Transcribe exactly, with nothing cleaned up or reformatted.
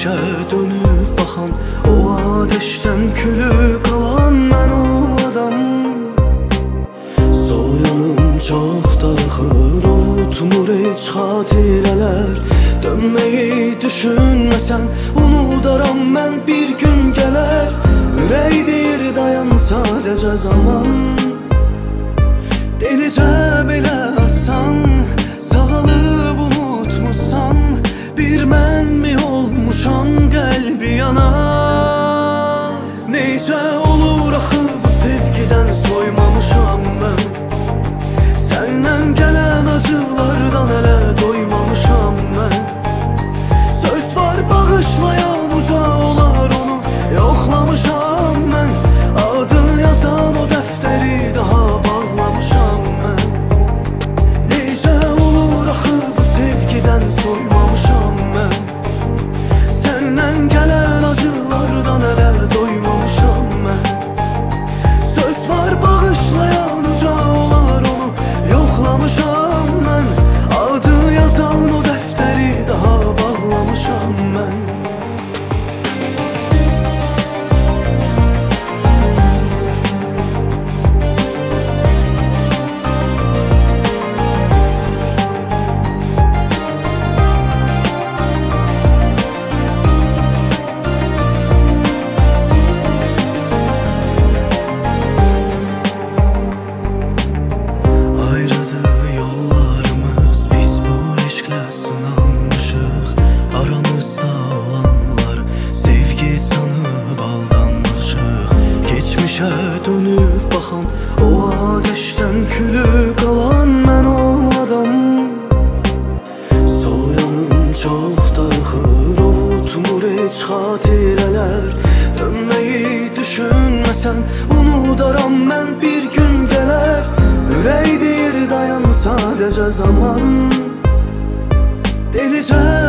Geçmişə dönüb baxan, o ateşdən külü qalan mən o adam. Sol yanım çox darıxır, unutmur heç xatirələr. Dönməyi düşünməsən, unudaram mən bir gün gələr. Ürək deyir dayan sadəcə zaman, delicə belə asan. Sağalıb unutmuşsan, bir mən mi olmuşam qəlbi yanar. Necə olur axı bu sevgidən soymamışam mən, səndən gələn acılardan hələ doymamışam mən. Söz var bağışlayan uca olar, onu yoxlamışam mən. Adını yazan o dəftəri daha bağlamışam mən. Necə olur axı bu sevgidən soymamışam mən, səndən gələn acılardan hələ doymamışam mən. Söz var bağışlayan uca olar, onu yoxlamışam mən. Adı yazan o dəftəri daha bağlamışam mən. Geçmişə dönüb baxan, o ateşdən külü qalan mən o adam. Sol yanım çox darıxır, unutmur heç xatirələr. Dönməyi düşünməsən, unudaram mən bir gün gələr. Ürək deyir dayan sadəcə zaman, delicə